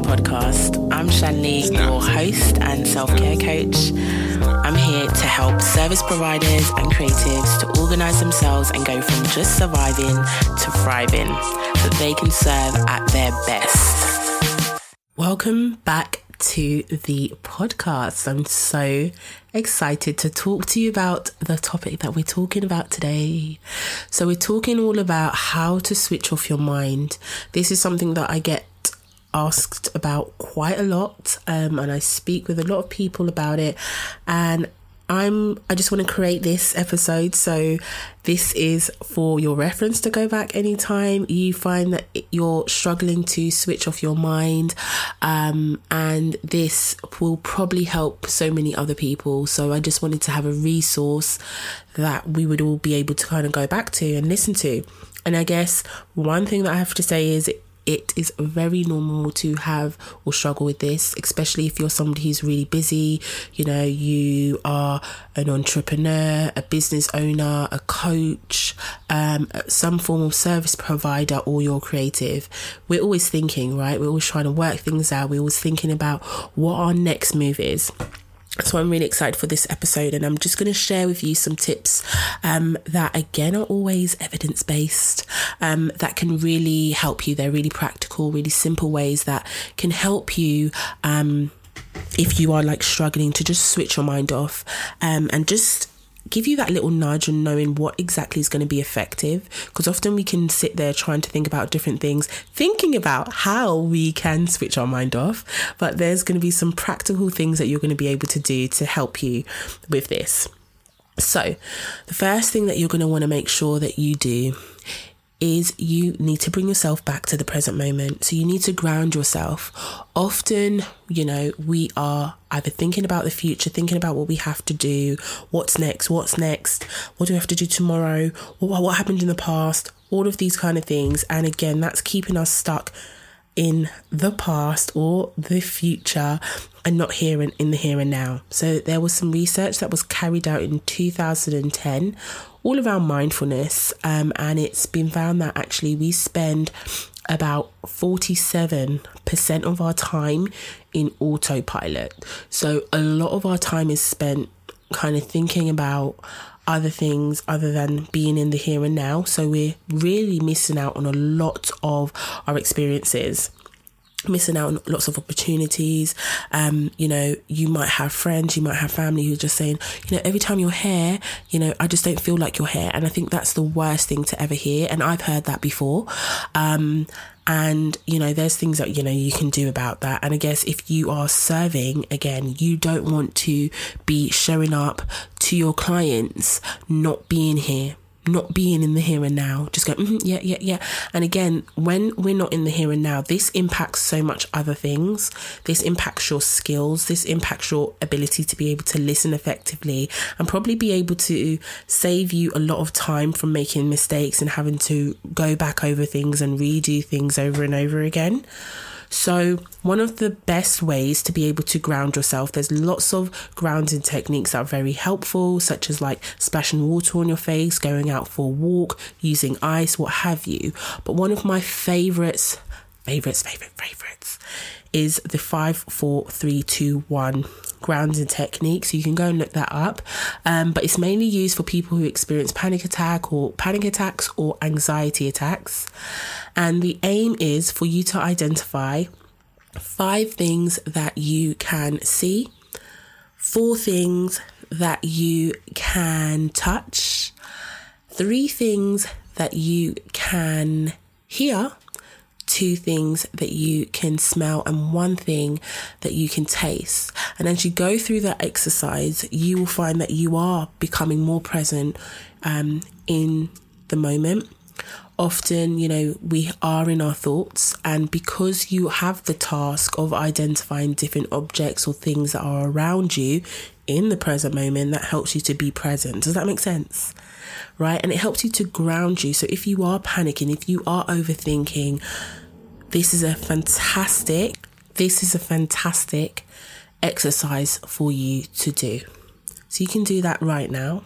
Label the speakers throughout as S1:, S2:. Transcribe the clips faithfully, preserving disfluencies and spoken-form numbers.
S1: podcast. I'm Shanley, your host and self-care coach. I'm here to help service providers and creatives to organise themselves and go from just surviving to thriving so that they can serve at their best. Welcome back to the podcast. I'm so excited to talk to you about the topic that we're talking about today. So we're talking all about how to switch off your mind. This is something that I get asked about quite a lot, um, and I speak with a lot of people about it, and I'm I just want to create this episode so this is for your reference to go back anytime you find that you're struggling to switch off your mind, um, and this will probably help so many other people. So I just wanted to have a resource that we would all be able to kind of go back to and listen to. And I guess one thing that I have to say is it is very normal to have or struggle with this, especially if you're somebody who's really busy. You know, you are an entrepreneur, a business owner, a coach, um, some form of service provider, or you're creative. We're always thinking, right? We're always trying to work things out. We're always thinking about what our next move is. So I'm really excited for this episode, and I'm just going to share with you some tips um, that, again, are always evidence-based, um, that can really help you. They're really practical, really simple ways that can help you um, if you are like struggling to just switch your mind off, um, and just give you that little nudge on knowing what exactly is going to be effective. Because often we can sit there trying to think about different things, thinking about how we can switch our mind off, but there's going to be some practical things that you're going to be able to do to help you with this. So the first thing that you're going to want to make sure that you do is you need to bring yourself back to the present moment. So you need to ground yourself. Often, you know, we are either thinking about the future, thinking about what we have to do, what's next, what's next, what do we have to do tomorrow, what, what happened in the past, all of these kind of things. And again, that's keeping us stuck in the past or the future and not here and in the here and now. So there was some research that was carried out in two thousand ten all around mindfulness, um, and it's been found that actually we spend about forty-seven percent of our time in autopilot. So a lot of our time is spent kind of thinking about other things other than being in the here and now. So we're really missing out on a lot of our experiences, missing out on lots of opportunities. Um, you know, you might have friends, you might have family who's just saying, you know, every time you're here, you know, I just don't feel like you're here. And I think that's the worst thing to ever hear. And I've heard that before. Um, and, you know, there's things that, you know, you can do about that. And I guess if you are serving, again, you don't want to be showing up to your clients, not being here, not being in the here and now, just go, mm-hmm, yeah, yeah, yeah. And again, when we're not in the here and now, this impacts so much other things. This impacts your skills. This impacts your ability to be able to listen effectively and probably be able to save you a lot of time from making mistakes and having to go back over things and redo things over and over again. So one of the best ways to be able to ground yourself, there's lots of grounding techniques that are very helpful, such as like splashing water on your face, going out for a walk, using ice, what have you. But one of my favorites, favorites, favorite, favorites is the five, four, three, two, one grounding technique. So you can go and look that up. Um, but it's mainly used for people who experience panic attack or panic attacks or anxiety attacks. And the aim is for you to identify five things that you can see, four things that you can touch, three things that you can hear, two things that you can smell, and one thing that you can taste. And as you go through that exercise, you will find that you are becoming more present um, in the moment. Often, you know, we are in our thoughts, and because you have the task of identifying different objects or things that are around you in the present moment, that helps you to be present. Does that make sense? Right? And it helps you to ground you. So if you are panicking, if you are overthinking, this is a fantastic, this is a fantastic exercise for you to do. So you can do that right now.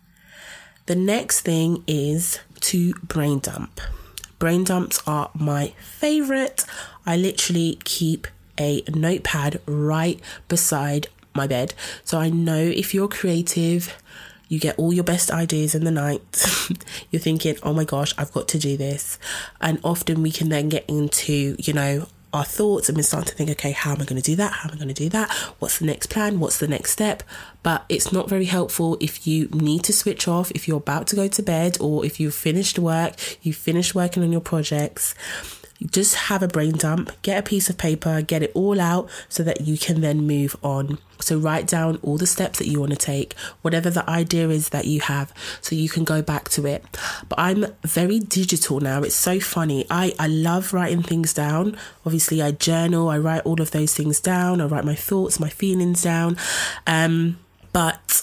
S1: The next thing is to brain dump. Brain dumps are my favorite. I literally keep a notepad right beside my bed. So I know if you're creative, you get all your best ideas in the night. You're thinking, oh my gosh, I've got to do this. And often we can then get into, you know, our thoughts and we start to think, okay, how am I going to do that? How am I going to do that? What's the next plan? What's the next step? But it's not very helpful if you need to switch off, if you're about to go to bed, or if you've finished work, you've finished working on your projects. Just have a brain dump, get a piece of paper, get it all out so that you can then move on. So write down all the steps that you want to take, whatever the idea is that you have, so you can go back to it. But I'm very digital now. It's so funny. I, I love writing things down. Obviously, I journal, I write all of those things down. I write my thoughts, my feelings down. Um, but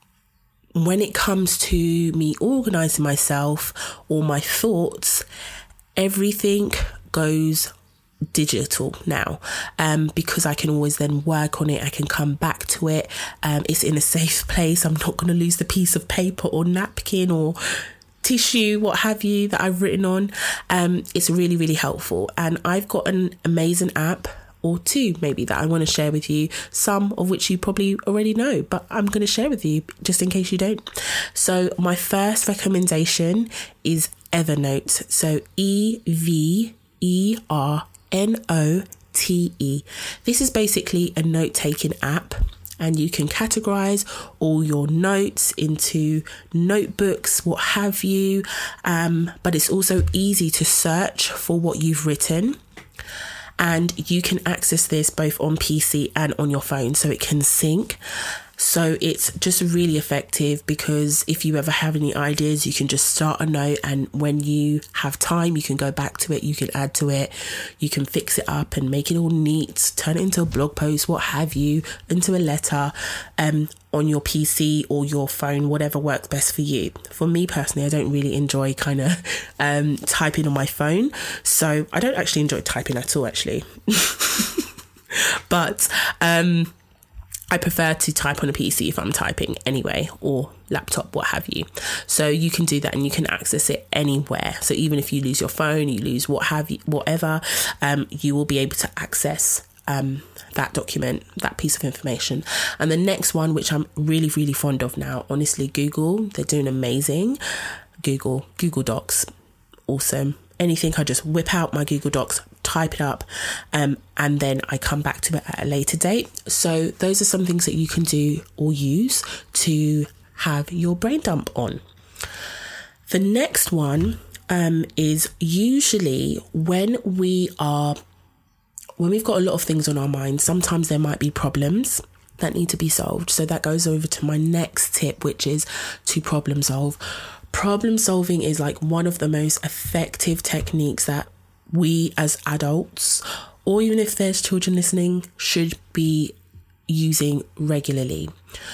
S1: when it comes to me organising myself or my thoughts, everything goes digital now, um, because I can always then work on it. I can come back to it. Um, it's in a safe place. I'm not going to lose the piece of paper or napkin or tissue, what have you, that I've written on. Um, it's really, really helpful. And I've got an amazing app or two maybe that I want to share with you, some of which you probably already know, but I'm going to share with you just in case you don't. So my first recommendation is Evernote. So E V E R N O T E. This is basically a note-taking app, and you can categorize all your notes into notebooks, what have you. Um, but it's also easy to search for what you've written. And you can access this both on P C and on your phone, so it can sync. So it's just really effective, because if you ever have any ideas, you can just start a note, and when you have time, you can go back to it, you can add to it, you can fix it up and make it all neat, turn it into a blog post, what have you, into a letter, um, on your P C or your phone, whatever works best for you. For me personally, I don't really enjoy kind of um, typing on my phone. So I don't actually enjoy typing at all, actually. But um, I prefer to type on a P C if I'm typing anyway, or laptop, what have you. So you can do that, and you can access it anywhere. So even if you lose your phone, you lose what have you, whatever, um, you will be able to access um, that document, that piece of information. And the next one, which I'm really, really fond of now, honestly, Google. They're doing amazing. Google, Google Docs, awesome. Anything, I just whip out my Google Docs, type it up, um, and then I come back to it at a later date. So those are some things that you can do or use to have your brain dump on. The next one um, is usually when we are, when we've got a lot of things on our mind, sometimes there might be problems that need to be solved. So that goes over to my next tip, which is to problem solve. Problem solving is like one of the most effective techniques that we as adults, or even if there's children listening, should be using regularly.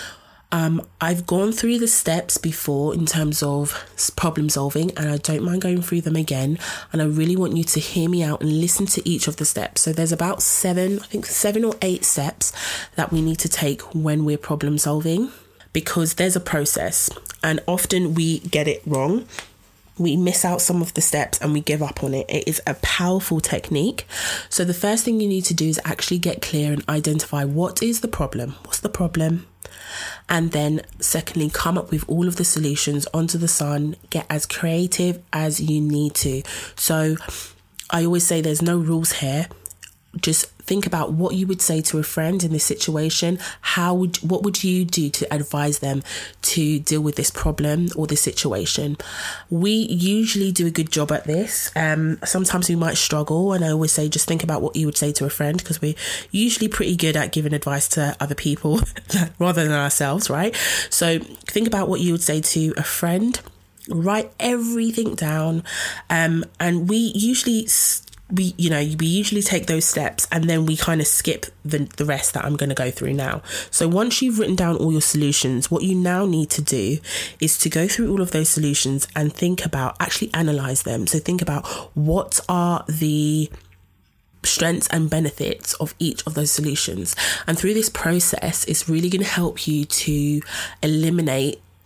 S1: Um, I've gone through the steps before in terms of problem solving, and I don't mind going through them again. And I really want you to hear me out and listen to each of the steps. So there's about seven, I think seven or eight steps that we need to take when we're problem solving, because there's a process, and often we get it wrong. We miss out some of the steps and we give up on it. It is a powerful technique. So the first thing you need to do is actually get clear and identify what is the problem. What's the problem? And then secondly, come up with all of the solutions onto the sun. Get as creative as you need to. So I always say there's no rules here. Just think about what you would say to a friend in this situation. How would, what would you do to advise them to deal with this problem or this situation? We usually do a good job at this. Um, sometimes we might struggle, and I always say just think about what you would say to a friend, because we're usually pretty good at giving advice to other people rather than ourselves, right? So think about what you would say to a friend. Write everything down, um, and we usually st- we, you know, we usually take those steps and then we kind of skip the, the rest that I'm going to go through now. So once you've written down all your solutions, what you now need to do is to go through all of those solutions and think about, actually analyze them. So think about what are the strengths and benefits of each of those solutions. And through this process, it's really going to help you to eliminate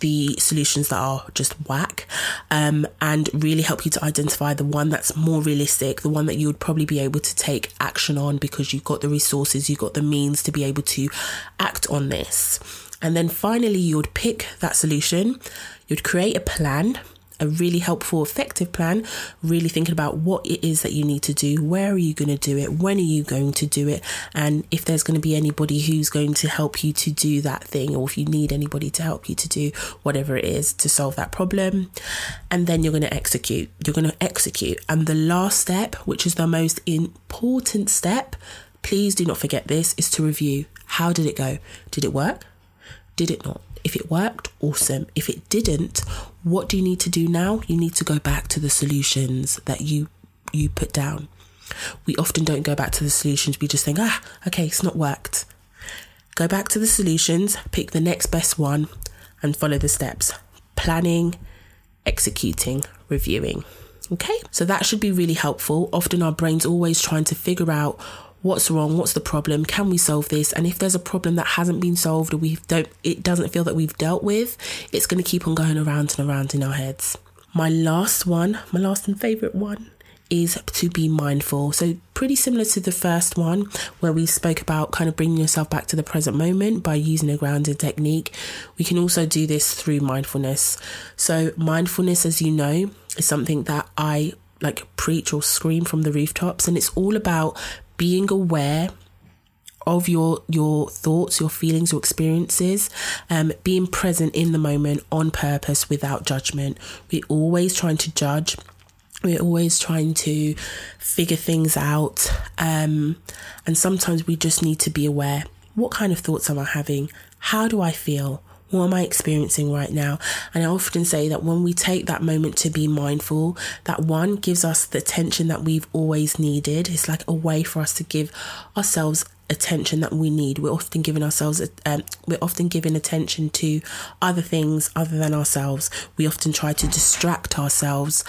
S1: the solutions that are just whack, um, and really help you to identify the one that's more realistic, the one that you would probably be able to take action on because you've got the resources, you've got the means to be able to act on this. And then finally, you would pick that solution, you'd create a plan, a really helpful, effective plan, really thinking about what it is that you need to do, where are you going to do it, when are you going to do it, and if there's going to be anybody who's going to help you to do that thing, or if you need anybody to help you to do whatever it is to solve that problem. And then you're going to execute. You're going to execute. And the last step, which is the most important step, please do not forget this, is to review. How did it go? Did it work? Did it not? If it worked, awesome. If it didn't, what do you need to do now? You need to go back to the solutions that you you put down. We often don't go back to the solutions. We just think, ah, okay, it's not worked. Go back to the solutions, pick the next best one, and follow the steps. Planning, executing, reviewing. Okay, so that should be really helpful. Often our brain's always trying to figure out what's wrong, what's the problem, can we solve this? And if there's a problem that hasn't been solved, or we don't, it doesn't feel that we've dealt with, it's going to keep on going around and around in our heads. My last one, my last and favourite one, is to be mindful. So pretty similar to the first one, where we spoke about kind of bringing yourself back to the present moment by using a grounding technique. We can also do this through mindfulness. So mindfulness, as you know, is something that I like preach or scream from the rooftops, and it's all about being aware of your your thoughts, your feelings, your experiences, um, being present in the moment on purpose without judgment. We're always trying to judge. We're always trying to figure things out. Um, and sometimes we just need to be aware. What kind of thoughts am I having? How do I feel? What am I experiencing right now? And I often say that when we take that moment to be mindful, that one gives us the attention that we've always needed. It's like a way for us to give ourselves attention that we need. We're often giving ourselves, um, we're often giving attention to other things other than ourselves. We often try to distract ourselves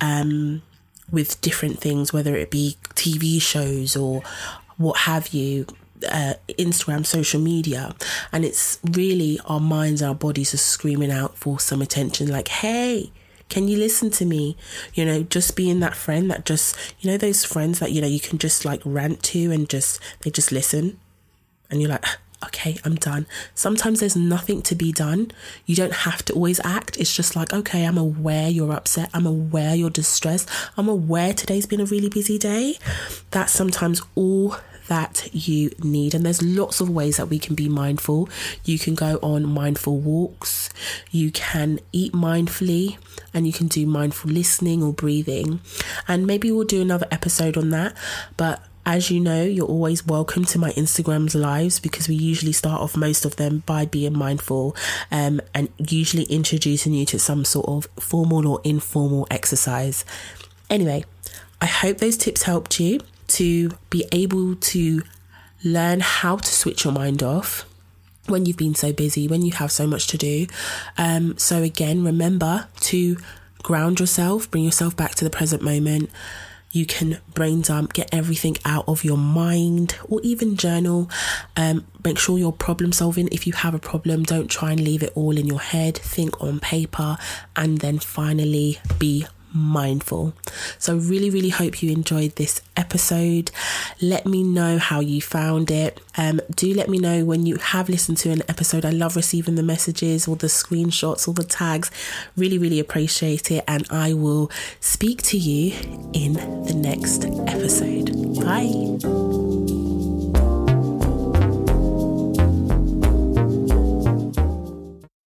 S1: um, with different things, whether it be T V shows or what have you. Uh, Instagram, social media, and it's really our minds, our bodies are screaming out for some attention, like, hey, can you listen to me? You know, just being that friend that just, you know, those friends that, you know, you can just like rant to and just, they just listen and you're like, okay, I'm done. Sometimes there's nothing to be done. You don't have to always act. It's just like, okay, I'm aware you're upset. I'm aware you're distressed. I'm aware today's been a really busy day. That's sometimes all that you need. And there's lots of ways that we can be mindful. You can go on mindful walks, you can eat mindfully, and you can do mindful listening or breathing. And maybe we'll do another episode on that. But as you know, you're always welcome to my Instagram's lives, because we usually start off most of them by being mindful um, and usually introducing you to some sort of formal or informal exercise. Anyway, I hope those tips helped you to be able to learn how to switch your mind off when you've been so busy, when you have so much to do. Um, so again, remember to ground yourself, bring yourself back to the present moment. You can brain dump, get everything out of your mind, or even journal. Um, make sure you're problem solving. If you have a problem, don't try and leave it all in your head. Think on paper, and then finally be mindful. So really, really hope you enjoyed this episode. Let me know how you found it. Um, do let me know when you have listened to an episode. I love receiving the messages or the screenshots or the tags. Really, really appreciate it. And I will speak to you in the next episode. Bye.